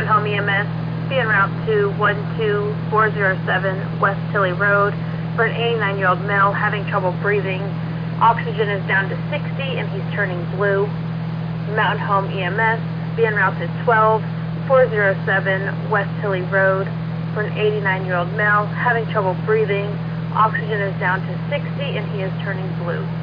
Mountain Home EMS, be en route to 12407 West Tilly Road for an 89-year-old male having trouble breathing. Oxygen is down to 60 and he's turning blue. Mountain Home EMS, be en route to 12407 West Tilly Road for an 89-year-old male having trouble breathing. Oxygen is down to 60 and he is turning blue.